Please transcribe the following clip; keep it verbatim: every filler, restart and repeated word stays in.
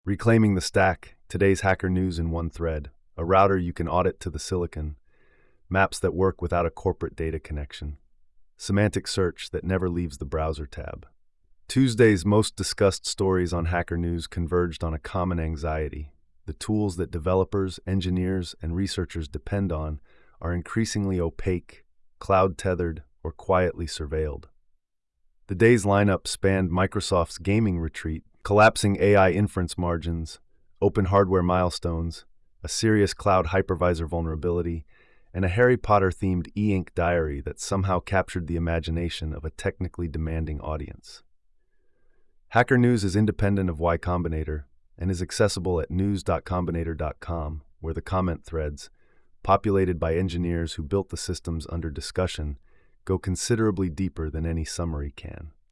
Reclaiming the Stack, today's hacker news in one thread, a router you can audit to the silicon, maps that work without a corporate data connection, semantic search that never leaves the browser tab. Tuesday's most discussed stories on Hacker News converged on a common anxiety. The tools that developers, engineers, and researchers depend on are increasingly opaque, cloud-tethered, or quietly surveilled. The day's lineup spanned Microsoft's gaming retreat, collapsing A I inference margins, open hardware milestones, a serious cloud hypervisor vulnerability, and a Harry Potter-themed e-ink diary that somehow captured the imagination of a technically demanding audience. Hacker News is independent of Y Combinator and is accessible at news dot combinator dot com, where the comment threads, populated by engineers who built the systems under discussion, go considerably deeper than any summary can.